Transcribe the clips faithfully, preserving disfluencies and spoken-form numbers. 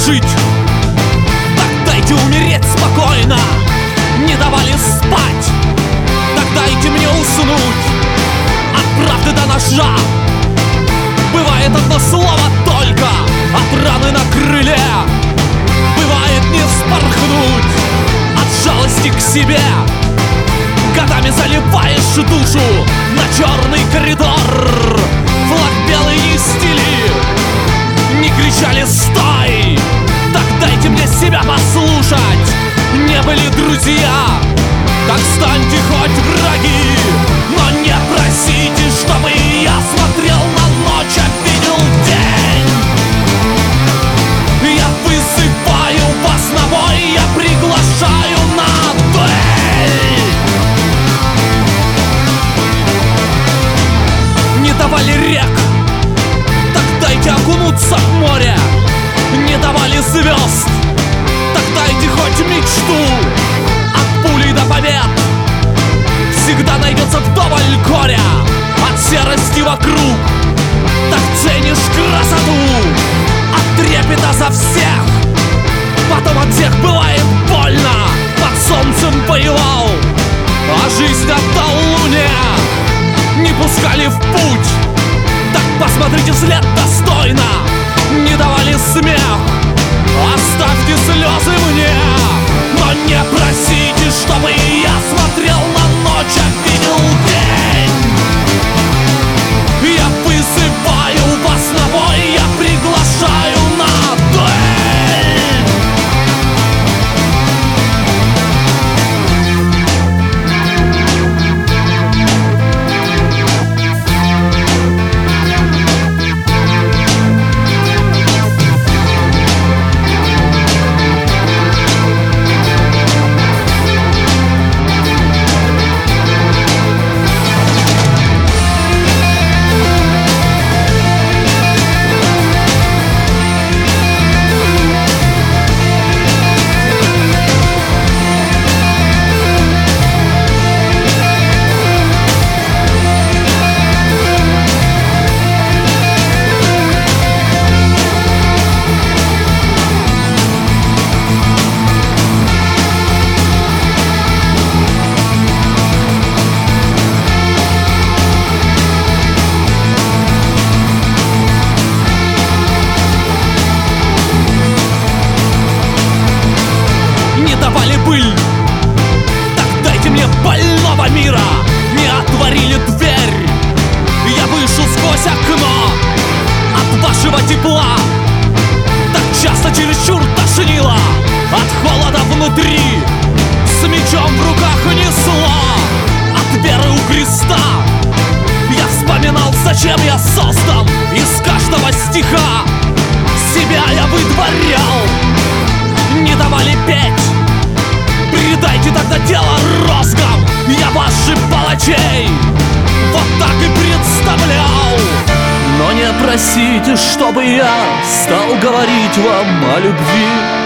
жить, так дайте умереть спокойно. Не давали спать, так дайте мне уснуть. От правды до ножа бывает одно слово только, от раны на крыле бывает не вспорхнуть. От жалости к себе годами заливаешь душу на черный коридор. Флаг белый не стели, не кричали «стой!» Так дайте мне себя послушать. Не были друзья, так станьте хоть враги, но не просите, чтобы я смотрел на ночь, а видел день. Я вызываю вас на бой, я приглашаю на дуэль. Не давали рек, так дайте окунуться в море. Не давали звезд, так дайте хоть мечту. От пули до побед всегда найдется вдоволь горя. От серости вокруг так ценишь красоту. От трепета за всех потом от всех бывает больно. Под солнцем воевал, а жизнь отдал луне. Не пускали в путь, так посмотрите вслед достойно. Не давали смех, оставьте слезы мне, но не просите, чтобы я смотрел на ночь, а видел день. Я вызываю вас на бой, я приглашаю на дуэль. Давали быль, так дайте мне больного мира. Не отворили дверь, я вышел сквозь окно. От вашего тепла так часто чересчур тошнило. От холода внутри с мечом в руках несло. От веры у креста я вспоминал, зачем я создан. Из каждого стиха себя я выдворял. Не давали петь, передайте тогда дело розгам. Я ваших палачей вот так и представлял. Но не просите, чтобы я стал говорить вам о любви.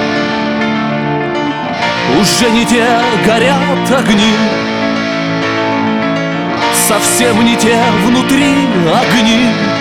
Уже не те горят огни, совсем не те внутри огни.